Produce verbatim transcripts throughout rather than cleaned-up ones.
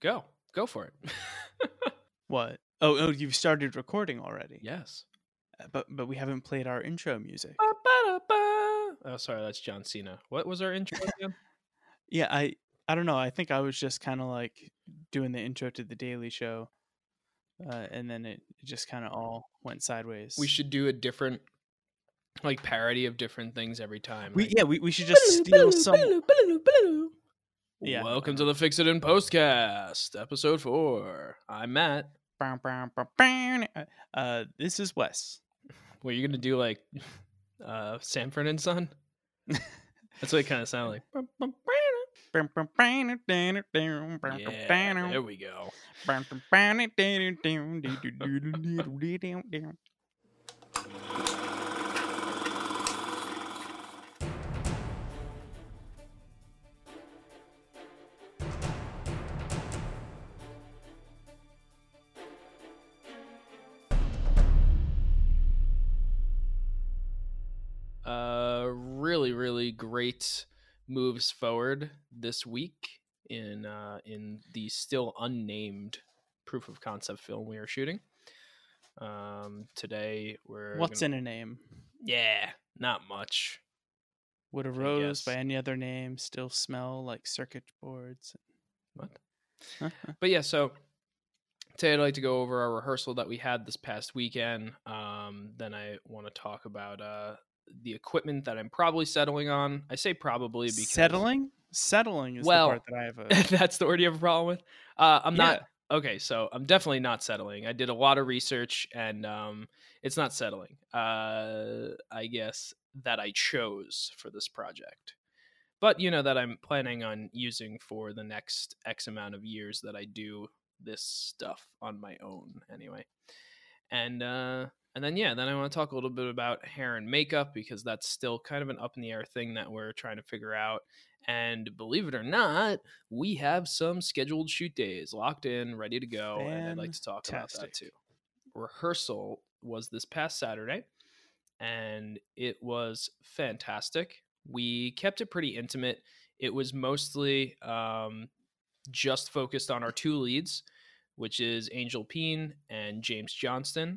Go. Go for it. What? Oh, oh, you've started recording already. Yes. Uh, But but we haven't played our intro music. Oh, sorry, that's John Cena. What was our intro again? Yeah, I I don't know. I think I was just kind of like doing the intro to the Daily Show, uh, and then it, it just kind of all went sideways. We should do a different, like, parody of different things every time. We like, yeah we, we should just steal some. Yeah. Welcome to the Fix It In Postcast, episode four. I'm Matt. Uh, this is Wes. What are you gonna do, like uh, Sanford and Son? That's what it kind of sounded like. Yeah, there we go. Uh, really, really great moves forward this week in uh, in the still unnamed proof of concept film we are shooting. Um, today we're What's gonna... in a name? Yeah, not much. Would a I rose guess. by any other name still smell like circuit boards? What? But yeah, so today I'd like to go over our rehearsal that we had this past weekend. Um, then I want to talk about uh, the equipment that I'm probably settling on. I say probably because Settling? Settling is well, the part that I have a... that's the word you have a problem with. Uh, I'm Yeah. not okay. So I'm definitely not settling. I did a lot of research, and um, it's not settling. Uh, I guess that I chose for this project, but you know that I'm planning on using for the next X amount of years that I do this stuff on my own anyway. And uh, and then yeah, then I want to talk a little bit about hair and makeup because that's still kind of an up in the air thing that we're trying to figure out. And believe it or not, we have some scheduled shoot days locked in, ready to go, and I'd like to talk about that Fantastic. too. Rehearsal was this past Saturday, and it was fantastic. We kept it pretty intimate. It was mostly um, just focused on our two leads, which is Angel Peen and James Johnston.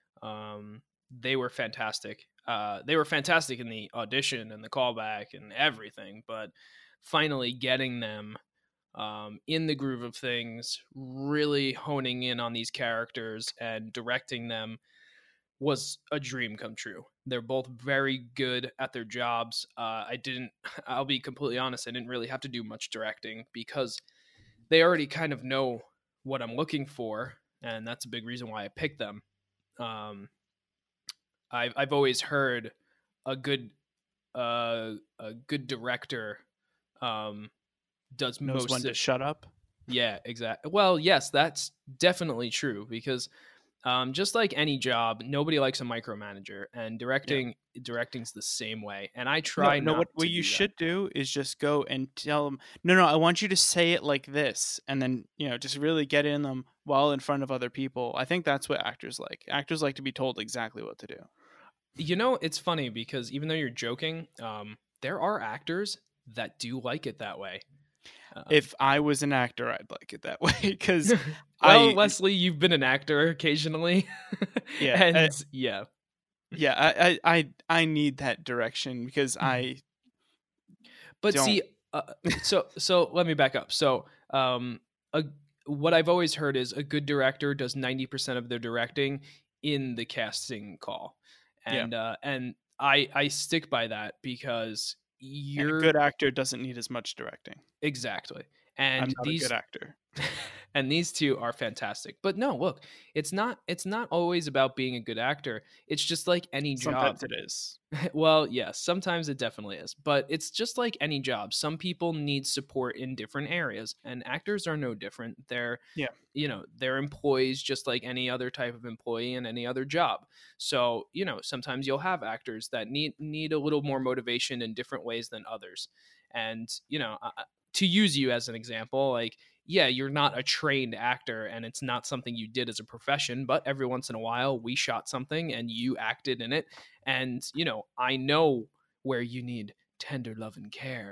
Um, they were fantastic. Uh, they were fantastic in the audition and the callback and everything, but finally getting them um, in the groove of things, really honing in on these characters and directing them was a dream come true. They're both very good at their jobs. Uh, I didn't, I'll be completely honest, I didn't really have to do much directing because they already kind of know what I'm looking for, and that's a big reason why I picked them. Um, I've I've always heard a good uh, a good director um, does Knows most when to of, shut up. yeah, exactly. Well, yes, that's definitely true because um, just like any job, nobody likes a micromanager, and directing yeah. directing's the same way. And I try no, no not what, to what do you that. should do is just go and tell them, no, no, I want you to say it like this, and then you know just really get in them while in front of other people. I think that's what actors like. Actors like to be told exactly what to do. You know, it's funny because even though you're joking, um, there are actors that do like it that way. Um, if I was an actor, I'd like it that way because well, I, Leslie, you've been an actor occasionally. Yeah, and I, yeah, yeah, I, I, I need that direction because I. But don't. see, uh, so so let me back up. So, um, a, what I've always heard is a good director does ninety percent of their directing in the casting call, and yeah. uh, and I I stick by that because you're and a good actor doesn't need as much directing. Exactly. And I'm not these a good actor. and these two are fantastic. But no, look, it's not it's not always about being a good actor. It's just like any Sometimes job. it is. Well, yes, sometimes it definitely is. But it's just like any job. Some people need support in different areas, and actors are no different. They're yeah. you know, they're employees just like any other type of employee in any other job. So, you know, sometimes you'll have actors that need need a little more motivation in different ways than others. And, you know, uh, to use you as an example, like, yeah, you're not a trained actor and it's not something you did as a profession, but every once in a while we shot something and you acted in it. And, you know, I know where you need tender love and care.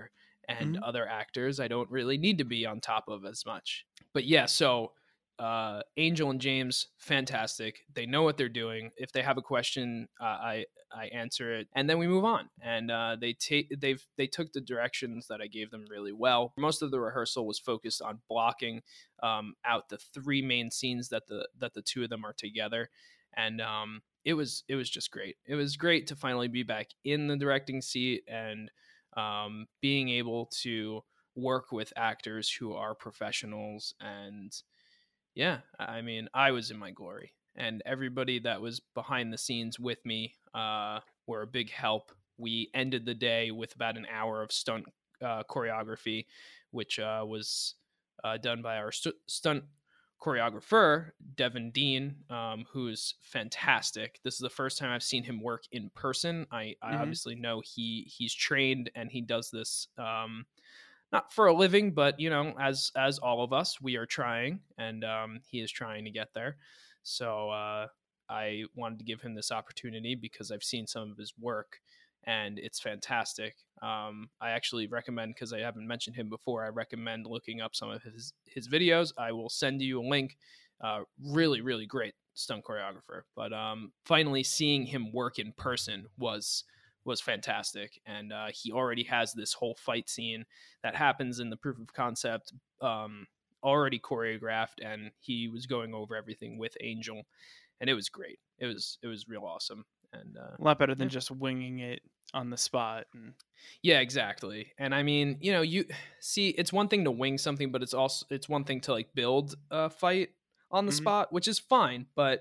and Mhm. other actors I don't really need to be on top of as much. But yeah, so uh, Angel and James, fantastic. They know what they're doing. If they have a question, uh, I I answer it, and then we move on. And uh, they take they've they took the directions that I gave them really well. Most of the rehearsal was focused on blocking um, out the three main scenes that the that the two of them are together, and um, it was it was just great. It was great to finally be back in the directing seat and um, being able to work with actors who are professionals. And yeah, I mean, I was in my glory, and everybody that was behind the scenes with me uh, were a big help. We ended the day with about an hour of stunt uh, choreography, which uh, was uh, done by our stu- stunt choreographer, Devin Dean, um, who's fantastic. This is the first time I've seen him work in person. I, I Mhm. obviously know he he's trained and he does this um, not for a living, but you know, as as all of us, we are trying, and um, he is trying to get there. So uh, I wanted to give him this opportunity because I've seen some of his work, and it's fantastic. Um, I actually recommend, because I haven't mentioned him before, I recommend looking up some of his his videos. I will send you a link. Uh, really, really great stunt choreographer. But um, finally, seeing him work in person was was fantastic, and uh, he already has this whole fight scene that happens in the proof of concept um, already choreographed, and he was going over everything with Angel, and it was great. It was it was real awesome, and uh, A lot better than yeah, just winging it on the spot. And yeah, exactly. And I mean, you know, you see, it's one thing to wing something, but it's also it's one thing to like build a fight on the Mhm. spot, which is fine, but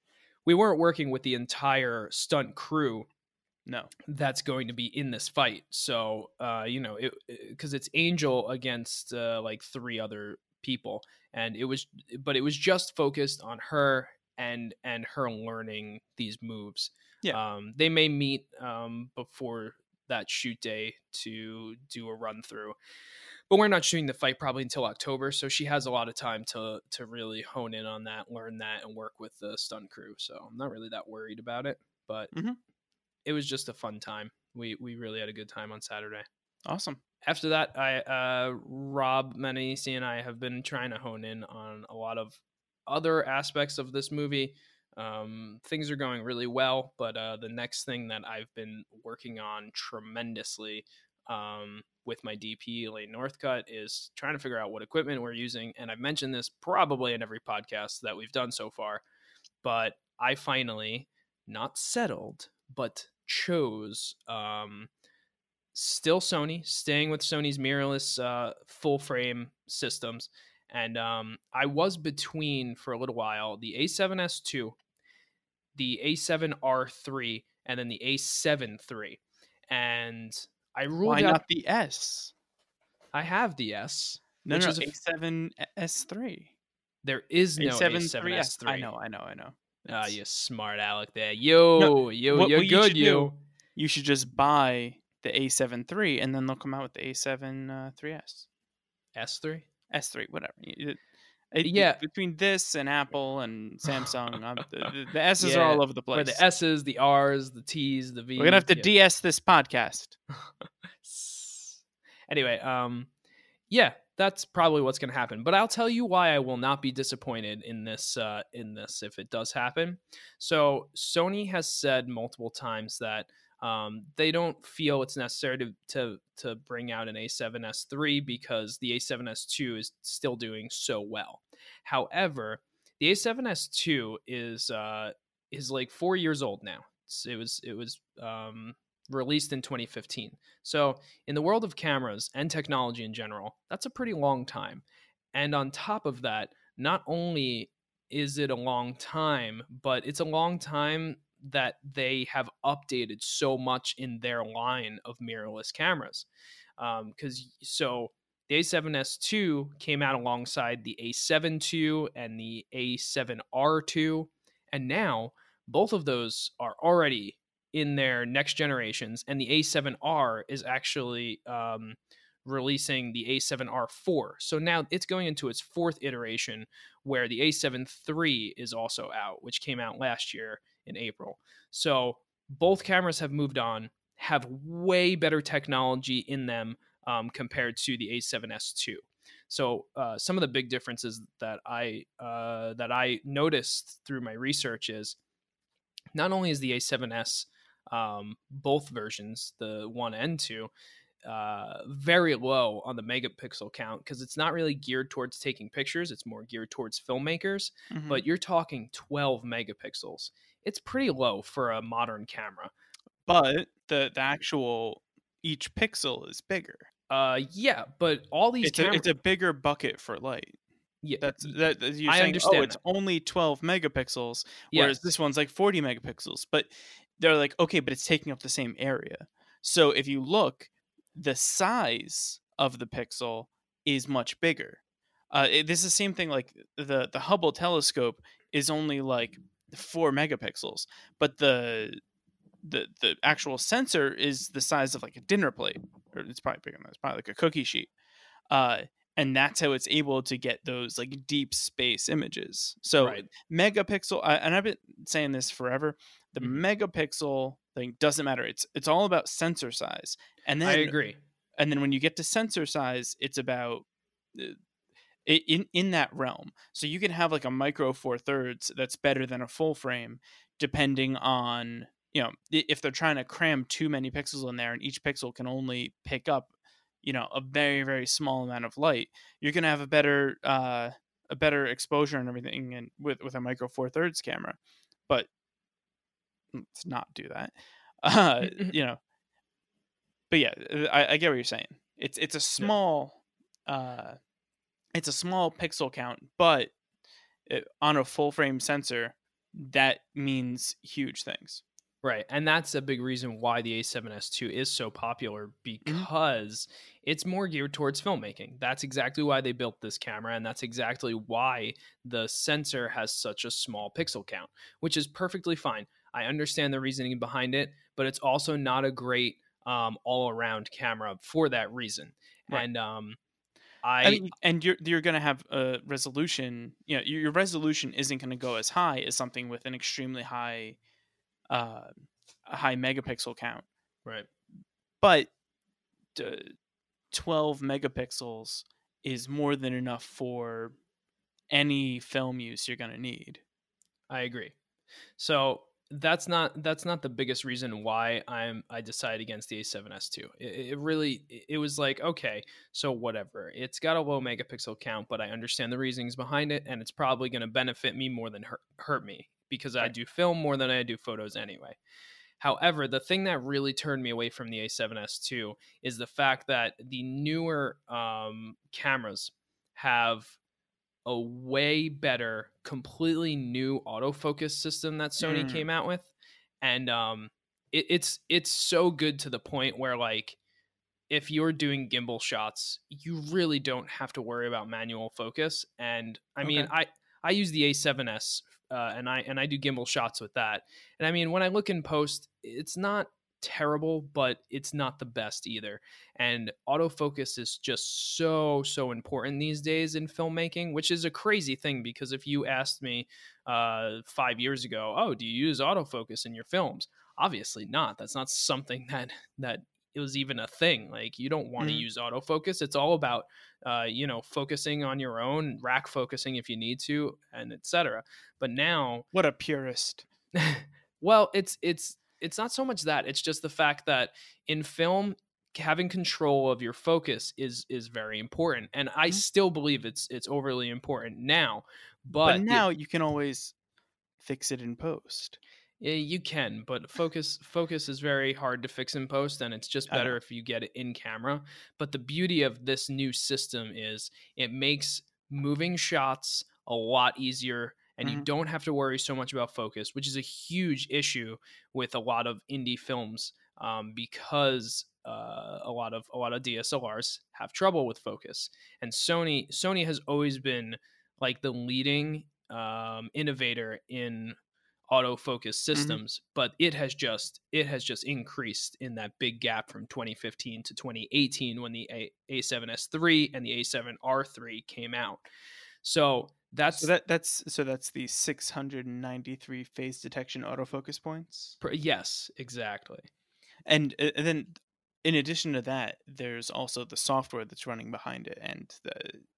we weren't working with the entire stunt crew No. that's going to be in this fight. So, uh, you know, it because it's Angel against uh, like three other people, and it was, but it was just focused on her and and her learning these moves. Yeah. Um, they may meet um, before that shoot day to do a run through, but we're not shooting the fight probably until October, so she has a lot of time to to really hone in on that, learn that, and work with the stunt crew. So I'm not really that worried about it, but Mhm. it was just a fun time. We we really had a good time on Saturday. Awesome. After that, I uh, Rob Menisi and I have been trying to hone in on a lot of other aspects of this movie. Um, things are going really well, but uh, the next thing that I've been working on tremendously um, with my D P, Elaine Northcutt, is trying to figure out what equipment we're using. And I've mentioned this probably in every podcast that we've done so far, but I finally not settled, but chose um, still Sony, staying with Sony's mirrorless uh, full frame systems. And um, I was between for a little while the A seven S two, the A seven R three, and then the A seven three. And I ruled Why out, not the S? I have the S, No, which no, is a, A seven S three. there is no A seven three S. I A seven S three. know, I know, I know. Ah, It's you smart Alec there. no. Yo, yo, What you're what you good, should do? you. You should just buy the A seven three, and then they'll come out with the A seven uh, three S, S three? S three, whatever. You- It, it, Yeah. between this and Apple and Samsung, um, the, the, the S's are Yeah. all over the Or the place. S's, the R's, the T's, the V's. We're gonna have to yeah. D S this podcast. Anyway, um, yeah, that's probably what's going to happen. But I'll tell you why I will not be disappointed in this. Uh, in this, if it does happen. So Sony has said multiple times that um, they don't feel it's necessary to, to to bring out an A seven S three because the A seven S two is still doing so well. However, the A seven S two is uh, is like four years old now. It's, it was it was um, released in twenty fifteen. So in the world of cameras and technology in general, that's a pretty long time. And on top of that, not only is it a long time, but it's a long time that they have updated so much in their line of mirrorless cameras. Because um, so the A seven S two came out alongside the A seven two and the A seven R two. And now both of those are already in their next generations, and the A seven R is actually um, releasing the A seven R four. So now it's going into its fourth iteration, where the A seven three is also out, which came out last year in April. So both cameras have moved on, have way better technology in them, um, compared to the A seven S two. So uh, some of the big differences that I uh, that I noticed through my research is not only is the A seven S, um, both versions, the one and two, uh, very low on the megapixel count because it's not really geared towards taking pictures. It's more geared towards filmmakers. Hmm. But you're talking twelve megapixels. It's pretty low for a modern camera. But the the actual each pixel is bigger. Uh, yeah, but all these It's a cameras, it's a bigger bucket for light. yeah, That's y- that that you're I saying, "Oh, understand it's that. only twelve megapixels," whereas this Yes, one's like forty megapixels, but they're like, "Okay, but it's taking up the same area." So if you look, the size of the pixel is much bigger. Uh, it this is the same thing, like, the the Hubble telescope is only, like, four megapixels, but the the the actual sensor is the size of, like, a dinner plate, or it's probably bigger than that, it's probably like a cookie sheet. Uh, and that's how it's able to get those like deep space images. So right. megapixel, I, and I've been saying this forever. The Mhm. megapixel thing doesn't matter. It's it's all about sensor size, and I then agree. and then when you get to sensor size, it's about uh, i- in in that realm. So you can have like a micro four thirds that's better than a full frame, depending on, you know, i- if they're trying to cram too many pixels in there, and each pixel can only pick up, you know, a very very small amount of light. You're gonna have a better uh, a better exposure and everything, and with with a micro four thirds camera. But let's not do that. Uh, you know, but yeah, I, I get what you're saying. It's it's a Yeah. small uh, it's a small pixel count, but it, on a full frame sensor, that means huge things. Right. And that's a big reason why the A seven S two is so popular Hmm. because it's more geared towards filmmaking. That's exactly why they built this camera. And that's exactly why the sensor has such a small pixel count, which is perfectly fine. I understand the reasoning behind it, but it's also not a great um, all around camera for that reason. Right. And um, I I, mean, and you're you're gonna have a resolution. You know, your, your resolution isn't gonna go as high as something with an extremely high, uh, a high megapixel count. right. But uh, twelve megapixels is more than enough for any film use you're gonna need. I agree. So that's not that's not the biggest reason why I'm I decided against the A seven S two. It, it really it was like, okay, so whatever. It's got a low megapixel count, but I understand the reasonings behind it, and it's probably going to benefit me more than hurt, hurt me because I Right. do film more than I do photos anyway. However, the thing that really turned me away from the A seven S two is the fact that the newer um, cameras have a way better, completely new autofocus system that Sony Mm, came out with, and um, it, it's it's so good to the point where like if you're doing gimbal shots, you really don't have to worry about manual focus. And I mean, okay. I I use the A seven S uh, and I and I do gimbal shots with that. And I mean, when I look in post, it's not terrible, but it's not the best either. And autofocus is just so so important these days in filmmaking, which is a crazy thing because if you asked me uh, five years ago, oh, do you use autofocus in your films? Obviously not. That's not something that that it was even a thing. Like you don't want to Mhm. use autofocus. It's all about uh, you know, focusing on your own, rack focusing if you need to, and et cetera. But now, What a purist. well, it's it's it's not so much that. It's just the fact that in film, having control of your focus is is very important. And I Mhm. still believe it's it's overly important now. But But the now you can always fix it in post. Yeah, you can, but focus focus is very hard to fix in post, and it's just I know. better if you get it in camera. But the beauty of this new system is it makes moving shots a lot easier, and you Mhm. don't have to worry so much about focus, which is a huge issue with a lot of indie films um, because uh, a lot of a lot of D S L Rs have trouble with focus, and Sony Sony has always been like the leading um, innovator in autofocus Mhm. systems, but it has just it has just increased in that big gap from twenty fifteen to twenty eighteen when the A- A7S three and the A seven R three came out. So So that's that that's so that's the six hundred ninety-three phase detection autofocus points. pr- yes, exactly. And, uh, and then in addition to that, there's also the software that's running behind it, and the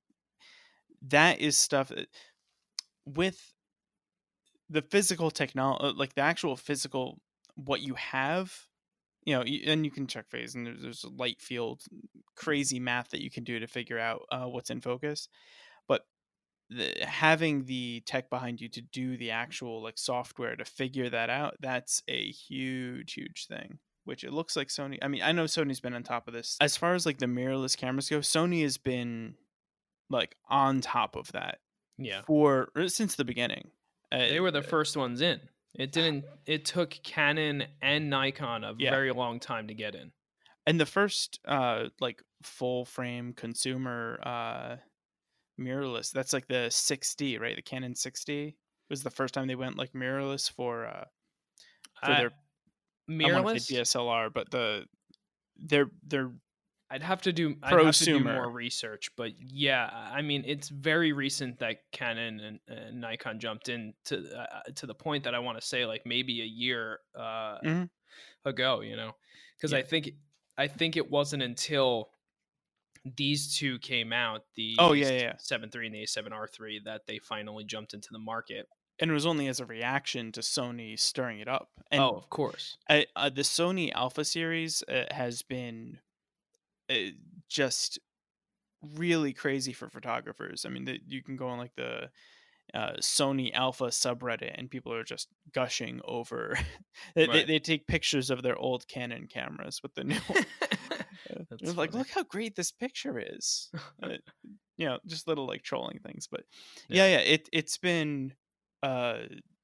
that is stuff that, with the physical technology, like the actual physical what you have, you know, y- and you can check phase, and there's, there's a light field, crazy math that you can do to figure out uh, what's in focus. But the, having the tech behind you to do the actual like software to figure that out, that's a huge, huge thing. Which it looks like Sony. I mean, I know Sony's been on top of this as far as like the mirrorless cameras go. Sony has been like on top of that Yeah. for since the beginning. Uh, They were the first ones in. It didn't it took Canon and Nikon a Yeah. very long time to get in. and the first uh like full frame consumer uh mirrorless, that's like the six D, right? The Canon six D was the first time they went like mirrorless for uh for I, their I want to say mirrorless, D S L R, but the their their I'd have to do I'd have to do prosumer. more research, but yeah, I mean it's very recent that Canon and, and Nikon jumped in to uh, to the point that I want to say like maybe a year uh, Mhm. ago, you know, because I Yeah. think I think it wasn't until these two came out, the Oh yeah, yeah, yeah. seven three and the A seven R three, that they finally jumped into the market. And it was only as a reaction to Sony stirring it up. And Oh, of course. uh, uh, the Sony Alpha series uh, has been uh, just really crazy for photographers. I mean, the, you can go on like the uh, Sony Alpha subreddit, and people are just gushing over. they, Right. they, they take pictures of their old Canon cameras with the new one. Uh, That's They're like, funny. look how great this picture is. Uh, you know, just little like trolling things. But Yeah. yeah, yeah, it it's been uh,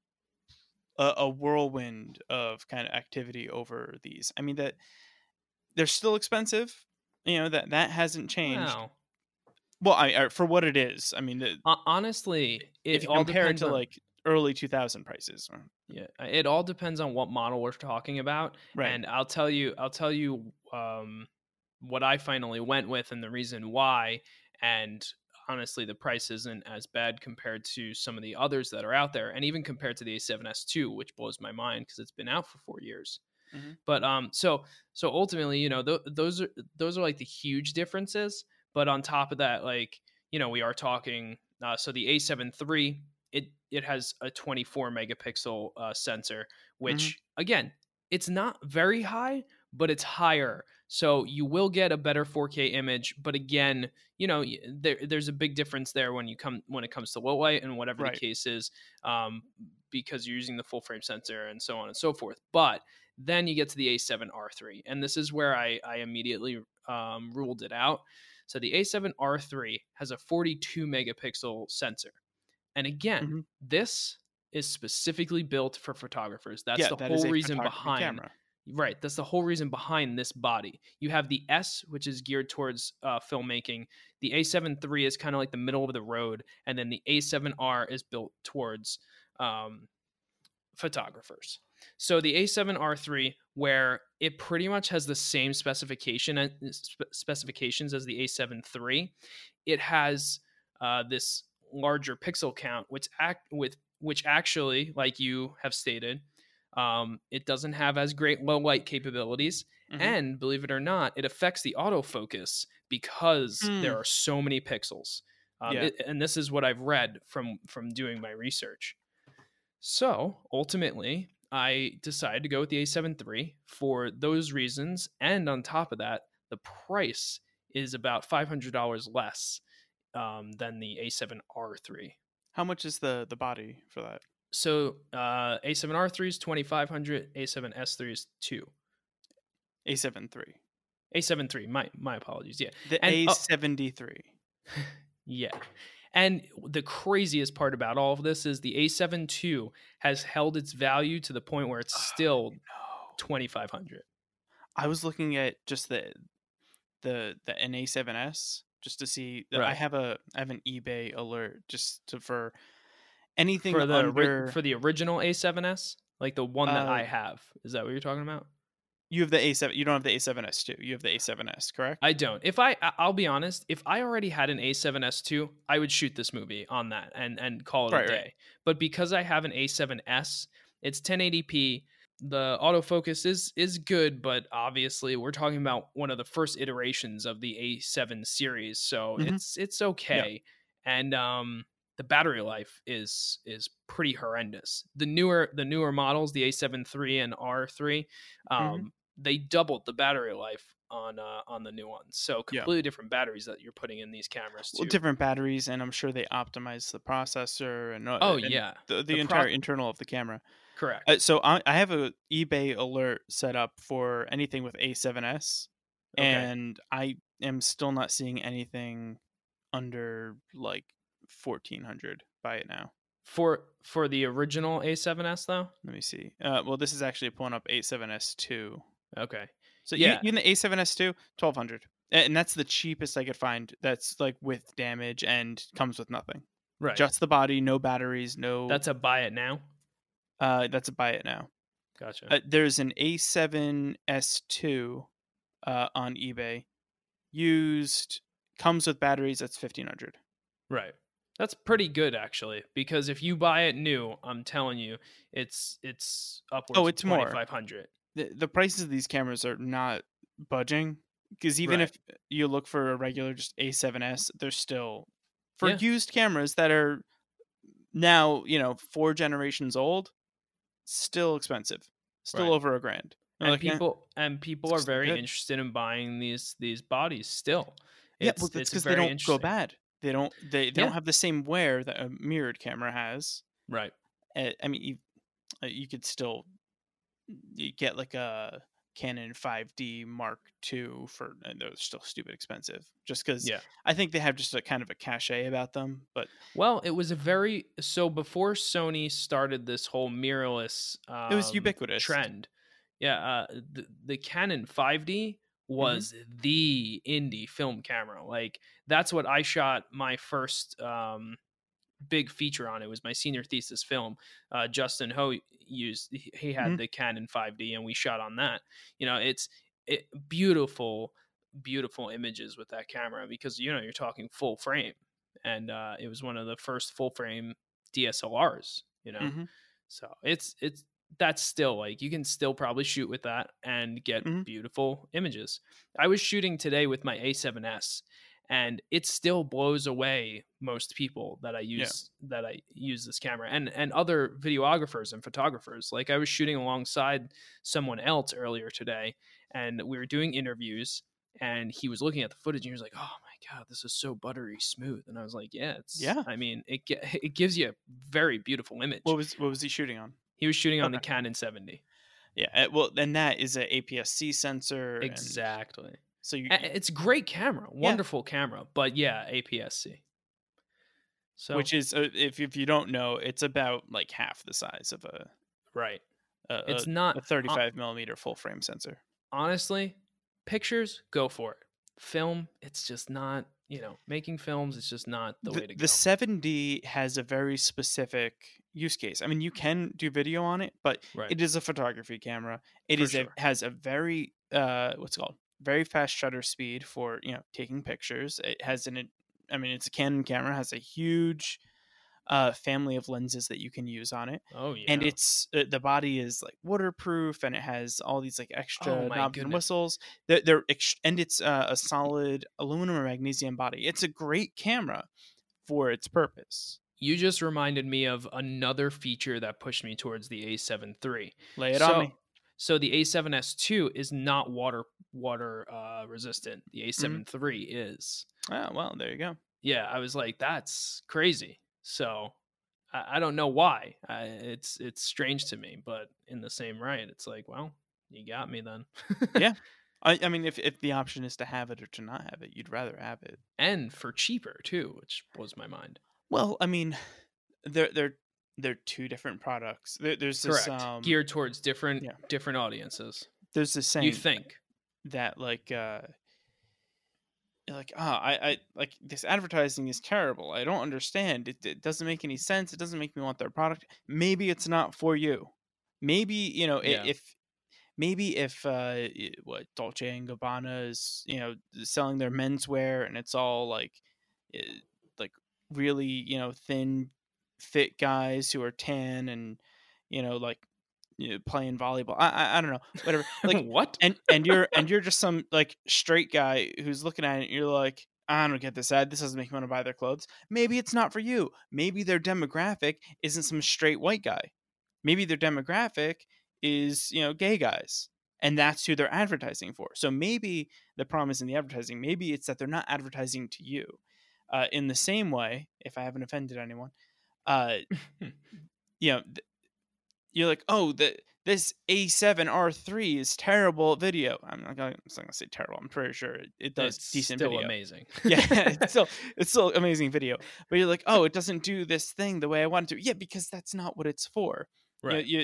a, a whirlwind of kind of activity over these. I mean that they're still expensive. You know that that hasn't changed. Wow. Well, I, I for what it is. I mean, the, Ho- Honestly, if it you all compare it depends to on like early two thousand prices, or- yeah, it all depends on what model we're talking about. right? And I'll tell you, I'll tell you um, what I finally went with and the reason why. And honestly, the price isn't as bad compared to some of the others that are out there, and even compared to the A seven S two, which blows my mind because it's been out for four years. Mm-hmm. But um, so so ultimately, you know, th- those are those are like the huge differences. But on top of that, like you know, we are talking. Uh, so the A seven three, it it has a twenty-four megapixel uh, sensor, Mm-hmm. which again, it's not very high, but it's higher. So you will get a better four K image. But again, you know, y- there there's a big difference there when you come when it comes to low light and whatever the Right. case is, um, because you're using the full frame sensor and so on and so forth. But then you get to the A seven R three, and this is where I, I immediately um, ruled it out. So the A seven R three has a forty-two megapixel sensor. And again, Mm-hmm. this is specifically built for photographers. That's Yeah, the that is whole a reason photography behind camera. right. That's the whole reason behind this body. You have the S, which is geared towards uh, filmmaking. The A seven three is kind of like the middle of the road, and then the A seven R is built towards um, photographers. So the A seven R three, where it pretty much has the same specification uh, spe- specifications as the A seven three, it has uh, this larger pixel count, which act with which actually, like you have stated, um, it doesn't have as great low light capabilities. Mm-hmm. And believe it or not, it affects the autofocus because Hmm. there are so many pixels. Um, Yeah. it, and this is what I've read from from doing my research. So ultimately, I decided to go with the A seven three for those reasons. And on top of that, the price is about five hundred dollars less um, than the A seven R three. How much is the the body for that? So uh, A seven R three is twenty-five hundred dollars, A seven S three is two. A seven three. A seven three, my my apologies. Yeah. The And A uh, seventy-three. yeah. And the craziest part about all of this is the A seven two has held its value to the point where it's still No. twenty-five hundred dollars. I was looking at just the the the N A seven S just to see. I Right. have a I have an eBay alert just to for anything For the ri- under. for the original A seven S, like the one that Uh, I have. Is that what you're talking about? you have the A seven. You don't have the A seven S two. You have the A seven S, correct? I don't. If I I- I'll be honest, if I already had an A seven S two, I would shoot this movie on that and and call it a Right, day. right. But because I have an A seven S, it's ten eighty p. the autofocus is is good, but obviously we're talking about one of the first iterations of the A seven series, so Hmm. it's it's Yeah. okay. And um the battery life is is pretty horrendous. The newer the newer models, the A seven three and R three, Hmm. um they doubled the battery life on uh, on the new ones. So Yeah. completely different batteries that you're putting in these cameras Well, too. different batteries, and I'm sure they optimize the processor and uh, Oh and yeah. the The the pro entire internal of the camera. Uh, correct. so I, I have a eBay alert set up for anything with A seven S, Okay. and I am still not seeing anything under like fourteen hundred. Buy it now. For for the original A seven S though? Let me see. Uh, well, this is actually pulling up A seven S two. Okay. So you Yeah, you in the A seven S two, twelve hundred, and that's the cheapest I could find. That's like with damage and comes with nothing, right. just the body, no batteries, no. That's a buy it now? Uh, that's a buy it now. Gotcha. Uh, there's an A seven S two uh, on eBay, used, comes with batteries. That's fifteen hundred. Right. That's pretty good actually, because if you buy it new, I'm telling you, it's it's Oh, upwards of it's more. twenty-five hundred. The, the prices of these cameras are not budging, because even Right. if you look for a regular just A seven S, they're still for Yeah. used cameras that are now, you know, four generations old, still expensive, still Right. over a grand. I'm And like, eh, people and people it's are still very good. interested in buying these these bodies still. Yeah, well, It's that's it's because they very don't go interesting. bad. They don't. They they don't Yeah. have the same wear that a mirrored camera has. Right. Uh, I mean, you, uh, you could still you get like a Canon five D Mark two for, and those still stupid expensive. Just because Yeah. I think they have just a kind of a cachet about them. But Well, it was a very so before Sony started this whole mirrorless it was um, ubiquitous. trend. Yeah, uh, the the Canon five D Hmm. was the indie film camera. Like that's what I shot my first um, big feature on. It was my senior thesis film. Uh, Justin Ho used he he had Hmm. the Canon five D, and we shot on that. You know, it's it, beautiful, beautiful images with that camera because you know you're talking full frame, and uh, it was one of the first full frame D S L Rs. You know, Hmm. so it's it's that's still like you can still probably shoot with that and get Hmm. beautiful images. I was shooting today with my A seven S and it still blows away most people that I Yeah. use that I use this camera and and other videographers and photographers. Like I was shooting alongside someone else earlier today and we were doing interviews and he was looking at the footage and he was like, "Oh my god, this is so buttery smooth." And I was like, "Yeah, it's Yeah. I mean, it it gives you a very beautiful What image." was what was he shooting on? He was shooting on the Okay. Canon seventy. Yeah. uh, Well, and that is a APS-C sensor, and Exactly. so you, you A- It's a great camera, yeah. wonderful camera, but yeah, A P S C. So, Which is, uh, if if you don't know, it's about like half the size of a right. a a, It's not a ho- thirty-five millimeter full frame sensor. honestly, pictures, go for it. Film, it's just not, you know, making films, it's just not the The way to the go. seven D has a very specific use case. I mean, you can do video on it, but Right. it is a photography camera. It For is a sure. has a very uh what's it called, very fast shutter speed for, you know, taking pictures. It has an, I mean, it's a Canon camera, has a huge uh, family of lenses that you can use on it. Oh, And yeah. it's uh, the body is like waterproof, and it has all these like Oh, extra my knobs and goodness. whistles. They're, they're ex- and it's uh, a solid aluminum or magnesium body. It's a great camera for its purpose. You just reminded me of another feature that pushed me towards the A seven three. Lay it on So, me. so the A seven S two is not water water uh, resistant. The Mm-hmm. A seven three is. Oh, well, there you go. Yeah, I was like, that's crazy. So I, I don't know why. I, it's it's strange to me, but in the same right, it's like, well, you got me then. Yeah. I, I mean, if, if the option is to have it or to not have it, you'd rather have it. And for cheaper too, which blows my mind. Well, I mean, they're they're they're two different products. There, there's this Correct. um Geared towards different yeah, different audiences. there's this You saying think. that like uh like ah I, I like this advertising is terrible. I don't understand. It, it doesn't make any sense. It doesn't make me want their product. Maybe it's not for you. Maybe, you know, i- Yeah. if maybe if uh i- what Dolce and Gabbana is, you know, selling their menswear, and it's all like eh, like really, you know, thin fit guys who are tan, and, you know, like you know, playing volleyball. I, I I don't know, whatever. Like, What? and and you're and you're just some like straight guy who's looking at it. And you're like, I don't get this ad. This doesn't make me want to buy their clothes. Maybe it's not for you. Maybe their demographic isn't some straight white guy. Maybe their demographic is, you know, gay guys. And that's who they're advertising for. So maybe the problem is in the advertising. Maybe it's that they're not advertising to you. Uh, in the same way, if I haven't offended anyone, uh, you know, th- you're like, oh, the this A seven R three is terrible at video. I'm not gonna, I'm not gonna say terrible. I'm pretty sure it, it does It's decent still video. amazing. Yeah, it's still it's still amazing video. But you're like, oh, it doesn't do this thing the way I want it to. Yeah, because that's not what it's for. Right. You, you,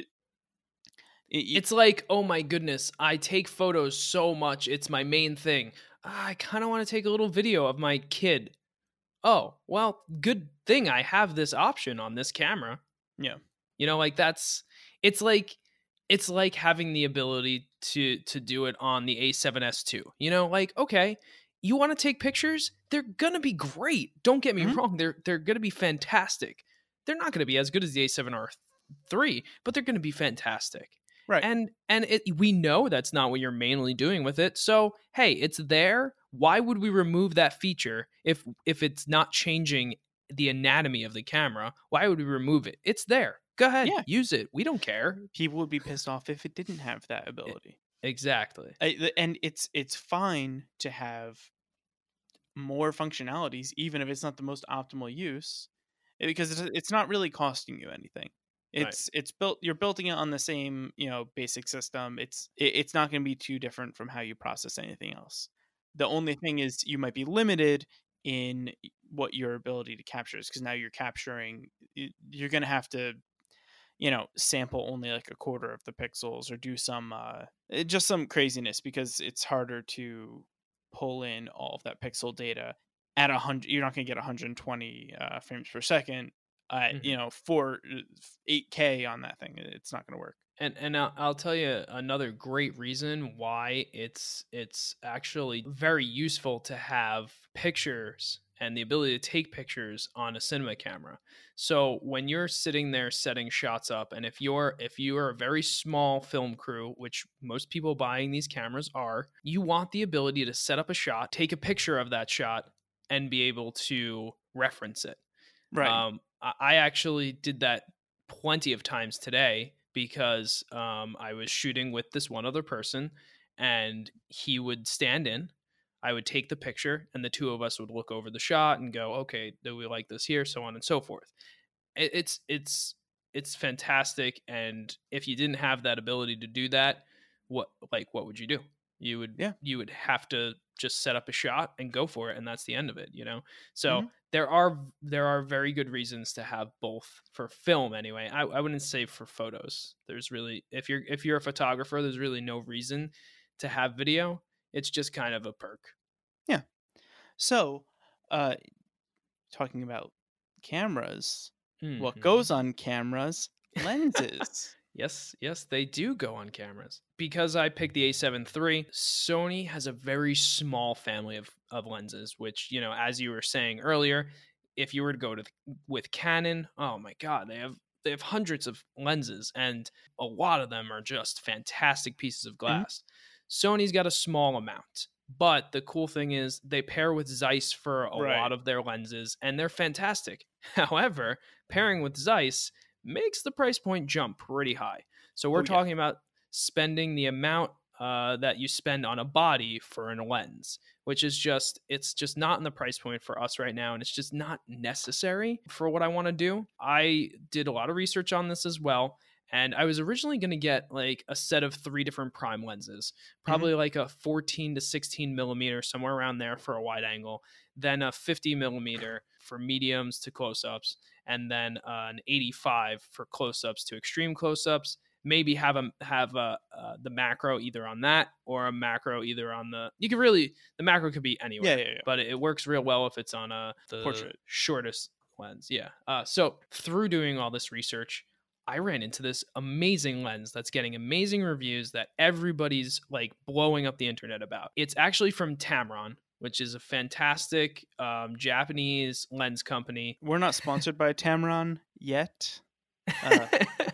you, It's like, oh my goodness, I take photos so much. It's my main thing. Ah, I kind of want to take a little video of my kid. Oh, well, good thing I have this option on this camera. yeah, You know, like that's it's like it's like having the ability to to do it on the A seven S two. You know, like okay, you want to take pictures? They're going to be great. Don't get me Mhm. wrong. They're they're going to be fantastic. They're not going to be as good as the A seven R three, but they're going to be fantastic. right. And and it, we know that's not what you're mainly doing with it. So, hey, it's there. Why would we remove that feature if if it's not changing the anatomy of the camera? Why would we remove it? It's there. Go ahead, Yeah. use it. We don't care. People would be pissed off if it didn't have that ability. Exactly. I, the- and it's it's fine to have more functionalities, even if it's not the most optimal use, eh, because it's, it's not really costing you anything. Right. It's it's built. You're building it on the same, you know, basic system. It's it, it's not going to be too different from how you process anything else. The only thing is you might be limited in what your ability to capture is, because now you're capturing. y- You're going to have to, you know, sample only like a quarter of the pixels or do some uh eh, just some craziness, because it's harder to pull in all of that pixel data at a hundred. You're not going to get one hundred twenty uh, frames per second at, Mhm. you know, four eight K on that thing. It's not going to work. And and I'll, I'll tell you another great reason why it's it's actually very useful to have pictures and the ability to take pictures on a cinema camera. So when you're sitting there setting shots up, and if you're if you are a very small film crew, which most people buying these cameras are, you want the ability to set up a shot, take a picture of that shot, and be able to reference it. Right. Um, I I actually did that plenty of times today because um, I was shooting with this one other person, and he would stand in. I would take the picture, and the two of us would look over the shot and go, "Okay, do we like this here?" So on and so forth. It, it's it's it's fantastic, and if you didn't have that ability to do that, what like what would you do? You would Yeah. you would have to just set up a shot and go for it, and that's the end of it, you know. So Mhm. there are there are very good reasons to have both for film anyway. I, I wouldn't say for photos. There's really if you're if you're a photographer, there's really no reason to have video. It's just kind of a perk. Yeah. So, uh, talking about cameras, what Mhm. goes on cameras? Lenses. Yes, yes, they do go on cameras. Because I picked the A seven three, Sony has a very small family of, of lenses, which, you know, as you were saying earlier, if you were to go to th- with Canon, oh my god, they have they have hundreds of lenses, and a lot of them are just fantastic pieces of Mhm. glass. Sony's got a small amount. But the cool thing is they pair with Zeiss for a Right. lot of their lenses, and they're fantastic. However, pairing with Zeiss makes the price point jump pretty high. So we're Oh, yeah. talking about spending the amount uh, that you spend on a body for a lens, which is just it's just not in the price point for us right now, and it's just not necessary for what I want to do. I did a lot of research on this as well, and I was originally going to get like a set of three different prime lenses, probably like a fourteen to sixteen millimeter, somewhere around there for a wide angle, then a fifty millimeter for mediums to close ups, and then uh, an eighty-five for close-ups to extreme close-ups. Maybe have a have a uh, the macro either on that or a macro either on the. You could really the macro could be anywhere, Yeah, yeah, yeah. but it works real well if it's on a the Portrait. shortest lens. Yeah. Uh, so through doing all this research, I ran into this amazing lens that's getting amazing reviews that everybody's like blowing up the internet about. It's actually from Tamron, which is a fantastic um, Japanese lens company. We're not sponsored by Tamron yet. Uh,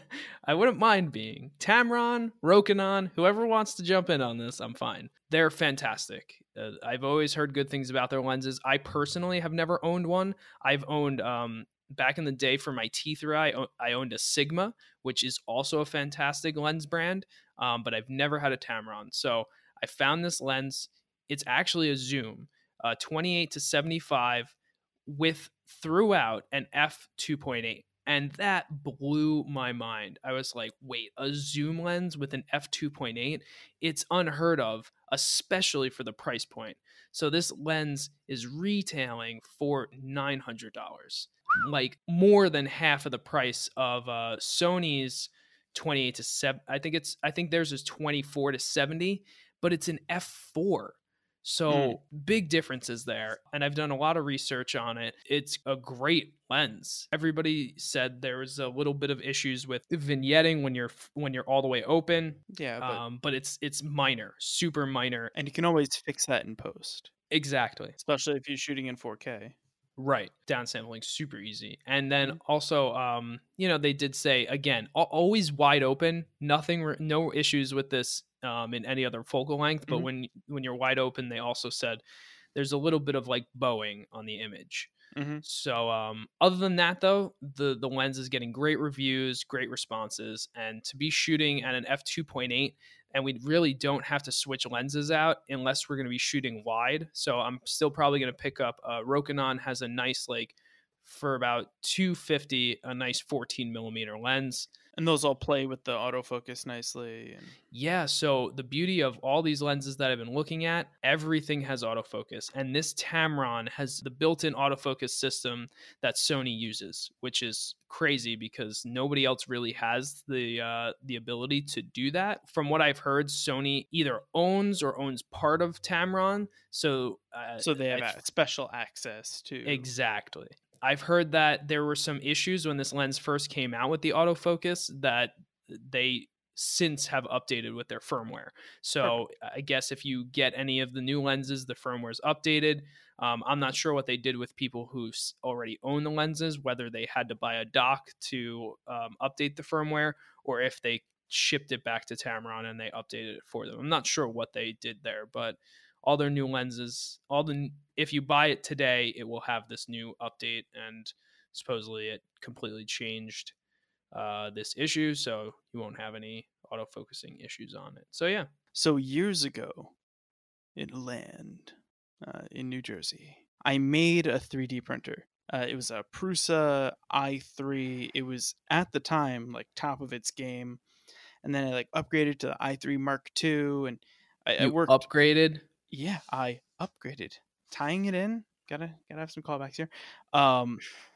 I wouldn't mind being. Tamron, Rokinon, whoever wants to jump in on this, I'm fine. They're fantastic. Uh, I've always heard good things about their lenses. I personally have never owned one. I've owned, um, back in the day for my T three I, I owned a Sigma, which is also a fantastic lens brand, um, but I've never had a Tamron. So I found this lens. It's actually a zoom, uh, twenty-eight to seventy-five with throughout an f two point eight. And that blew my mind. I was like, wait, a zoom lens with an f two point eight? It's unheard of, especially for the price point. So this lens is retailing for nine hundred dollars, like more than half of the price of uh, Sony's twenty-eight to seven. I think it's, I think theirs is twenty-four to seventy, but it's an f four. So mm. big differences there. And I've done a lot of research on it. It's a great lens. Everybody said there was a little bit of issues with vignetting when you're when you're all the way open. Yeah, but, um, but it's it's minor, super minor. And you can always fix that in post. Exactly. Especially if you're shooting in four K. Right. Downsampling, super easy. And then also, um, you know, they did say, again, always wide open, nothing, no issues with this um, in any other focal length. But mm-hmm. when when you're wide open, they also said there's a little bit of like bowing on the image. Mm-hmm. So um, other than that, though, the, the lens is getting great reviews, great responses. And to be shooting at an f two point eight, and we really don't have to switch lenses out unless we're going to be shooting wide. So I'm still probably going to pick up, uh, Rokinon has a nice, like, for about two fifty, a nice fourteen millimeter lens. And those all play with the autofocus nicely. And... Yeah, so the beauty of all these lenses that I've been looking at, everything has autofocus. And this Tamron has the built-in autofocus system that Sony uses, which is crazy because nobody else really has the uh, the ability to do that. From what I've heard, Sony either owns or owns part of Tamron. So, uh, so they have I, special access to... Exactly. I've heard that there were some issues when this lens first came out with the autofocus that they since have updated with their firmware. So Perfect. I guess if you get any of the new lenses, the firmware is updated. Um, I'm not sure what they did with people who already own the lenses, whether they had to buy a dock to um, update the firmware or if they shipped it back to Tamron and they updated it for them. I'm not sure what they did there, but all their new lenses, all the if you buy it today, it will have this new update, and supposedly it completely changed uh, this issue, so you won't have any autofocusing issues on it. So yeah. So years ago, in Land, uh, in New Jersey, I made a three D printer. Uh, it was a Prusa i three. It was at the time like top of its game, and then I like upgraded to the i three Mark two, and I, I worked upgraded. Yeah, I upgraded. Tying it in, gotta gotta have some callbacks here. Um,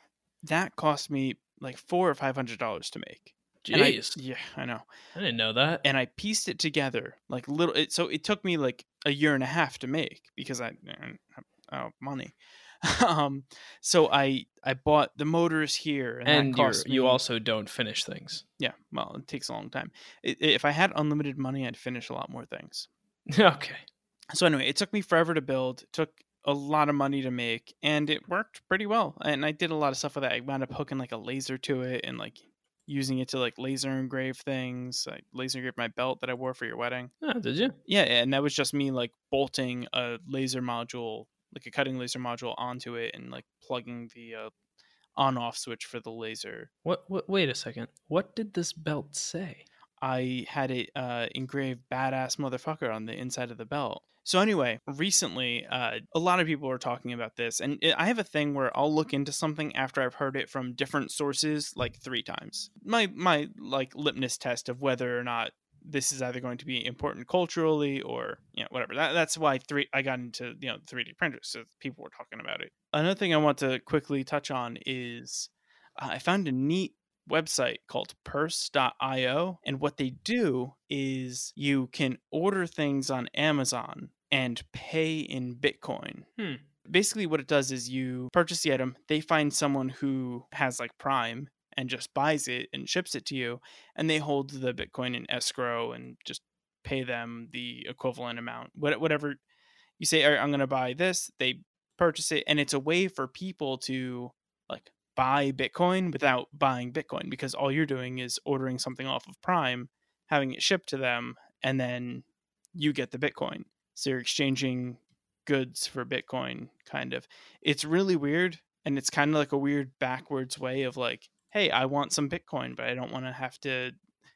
that cost me like four or five hundred dollars to make. Jeez, I, yeah, I know. I didn't know that. And I pieced it together like little. It, so it took me like a year and a half to make because I oh money. um, so I I bought the motors here, and, and that cost you me, also don't finish things. Yeah, well, it takes a long time. It, if I had unlimited money, I'd finish a lot more things. Okay. So anyway, it took me forever to build. It took a lot of money to make, and it worked pretty well. And I did a lot of stuff with it. I wound up hooking like a laser to it and like using it to like laser engrave things. I laser engraved my belt that I wore for your wedding. Oh, did you? Yeah, and that was just me like bolting a laser module, like a cutting laser module onto it and like plugging the uh, on-off switch for the laser. What, what? Wait a second. What did this belt say? I had it uh, engraved badass motherfucker on the inside of the belt. So anyway, recently, uh, a lot of people are talking about this, and I have a thing where I'll look into something after I've heard it from different sources like three times. My my like litmus test of whether or not this is either going to be important culturally or you know whatever. That, that's why three I got into you know three D printers, so people were talking about it. Another thing I want to quickly touch on is uh, I found a neat website called purse dot io, and what they do is you can order things on Amazon and pay in Bitcoin. Hmm. Basically what it does is you purchase the item, they find someone who has like Prime and just buys it and ships it to you, and they hold the Bitcoin in escrow and just pay them the equivalent amount. Whatever you say, I'm going to buy this, they purchase it, and it's a way for people to like buy Bitcoin without buying Bitcoin, because all you're doing is ordering something off of Prime, having it shipped to them, and then you get the Bitcoin. So you're exchanging goods for Bitcoin, kind of. It's really weird, and it's kind of like a weird backwards way of like, hey, I want some Bitcoin, but I don't want to have to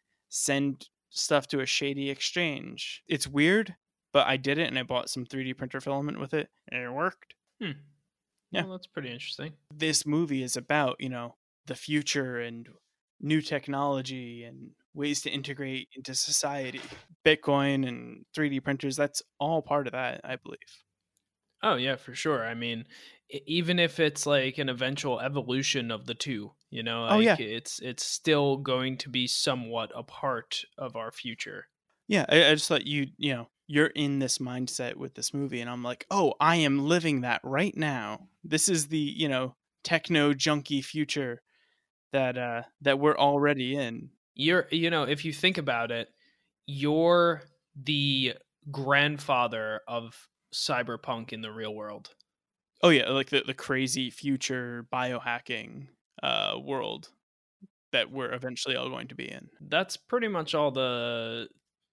send stuff to a shady exchange. It's weird, but I did it, and I bought some three D printer filament with it, and it worked. Hmm. Yeah. Well, that's pretty interesting. This movie is about, you know, the future and new technology and ways to integrate into society. Bitcoin and three D printers, that's all part of that, I believe. Oh yeah, for sure. I mean, e- even if it's like an eventual evolution of the two, you know, Oh yeah. like it's it's still going to be somewhat a part of our future. Yeah, I, I just thought you, you know, you're in this mindset with this movie, and I'm like, oh, I am living that right now. This is the, you know, techno junkie future that uh that we're already in. You're, you know, if you think about it, you're the grandfather of cyberpunk in the real world. Oh yeah, like the, the crazy future biohacking uh world that we're eventually all going to be in. That's pretty much all the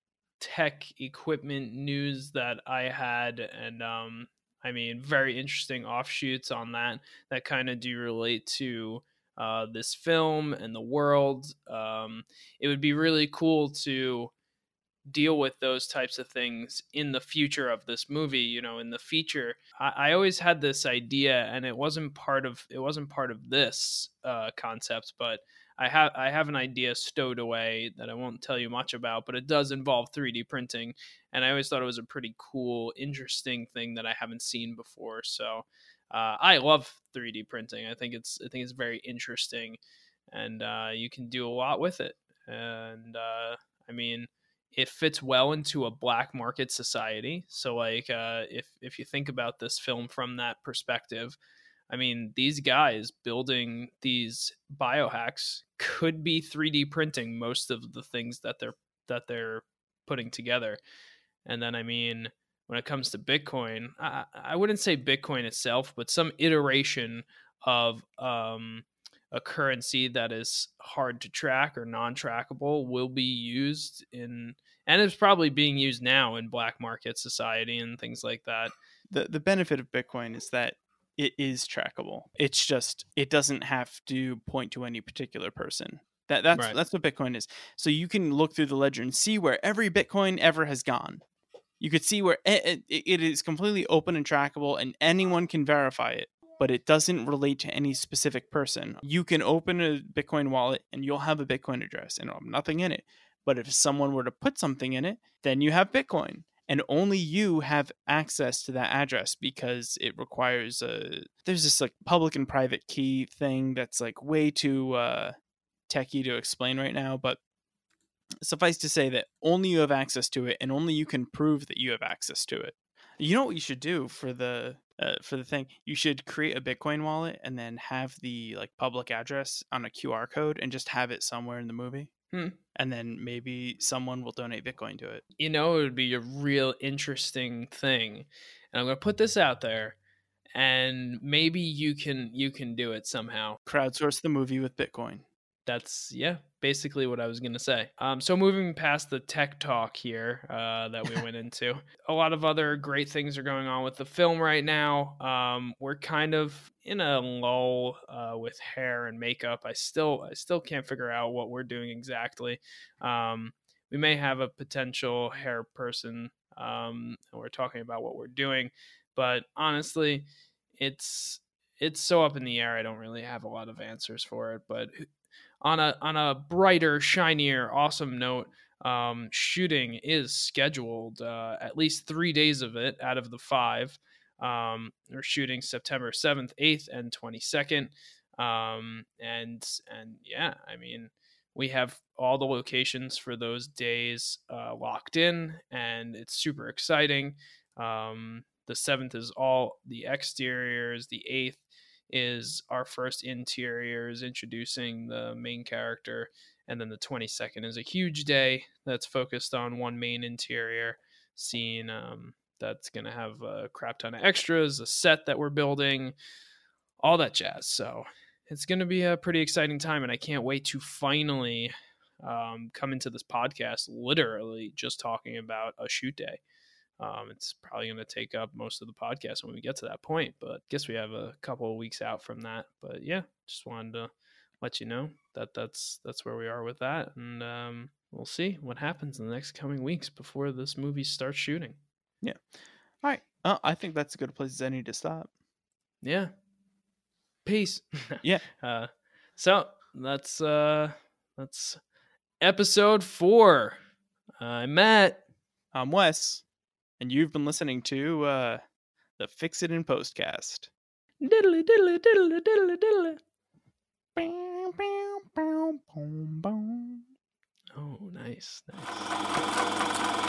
tech equipment news that I had, and um I mean, very interesting offshoots on that that kind of do relate to uh this film and the world. Um it would be really cool to deal with those types of things in the future of this movie. You know, in the feature, i, I always had this idea, and it wasn't part of it wasn't part of this uh concept, but i have i have an idea stowed away that I won't tell you much about, but it does involve three D printing, and I always thought it was a pretty cool, interesting thing that I haven't seen before. So uh, I love three D printing. I think it's i think it's very interesting, and uh, you can do a lot with it. And uh, I mean, it fits well into a black market society. So like uh, if if you think about this film from that perspective, I mean, these guys building these biohacks could be three D printing most of the things that they're that they're putting together. And then I mean, when it comes to Bitcoin, I, I wouldn't say Bitcoin itself, but some iteration of um, a currency that is hard to track or non-trackable will be used in, and it's probably being used now in black market society and things like that. The the benefit of Bitcoin is that it is trackable. It's just it doesn't have to point to any particular person. That that's Right. that's what Bitcoin is. So you can look through the ledger and see where every Bitcoin ever has gone. You could see where it, it, it is completely open and trackable, and anyone can verify it, but it doesn't relate to any specific person. You can open a Bitcoin wallet and you'll have a Bitcoin address and it'll have nothing in it. But if someone were to put something in it, then you have Bitcoin. And only you have access to that address, because it requires a. There's this like public and private key thing that's like way too uh, techie to explain right now, but suffice to say that only you have access to it, and only you can prove that you have access to it. You know what you should do for the uh, for the thing? You should create a Bitcoin wallet and then have the like public address on a Q R code and just have it somewhere in the movie. Hmm. And then maybe someone will donate Bitcoin to it. You know, it would be a real interesting thing, and I'm going to put this out there, and maybe you can you can do it somehow. Crowdsource the movie with Bitcoin. That's, yeah, basically what I was gonna say. Um, so moving past the tech talk here uh, that we went into, a lot of other great things are going on with the film right now. Um, we're kind of in a lull uh, with hair and makeup. I still I still can't figure out what we're doing exactly. Um, we may have a potential hair person, um, and we're talking about what we're doing, but honestly, it's it's so up in the air. I don't really have a lot of answers for it, but on a on a brighter, shinier, awesome note, um, shooting is scheduled. Uh, at least three days of it out of the five. Um, we're shooting September seventh, eighth, and twenty-second. Um, and and yeah, I mean, we have all the locations for those days uh, locked in, and it's super exciting. Um, the seventh is all the exteriors. The eighth is our first interiors, introducing the main character, and then the twenty-second is a huge day that's focused on one main interior scene. Um, that's gonna have a crap ton of extras, a set that we're building, all that jazz. So it's going to be a pretty exciting time, and I can't wait to finally um, come into this podcast literally just talking about a shoot day. Um, it's probably going to take up most of the podcast when we get to that point, but I guess we have a couple of weeks out from that. But yeah, just wanted to let you know that that's that's where we are with that, and um, we'll see what happens in the next coming weeks before this movie starts shooting. Yeah. All right. Uh, I think that's a good place as any to stop. Yeah. Peace. Yeah. Uh, so that's uh, that's episode four. I'm Matt. I'm Wes, and you've been listening to uh, the Fix It in Postcast. Diddly diddly diddly diddly diddly. Bow, bow, bow, boom, boom. Oh, nice, nice.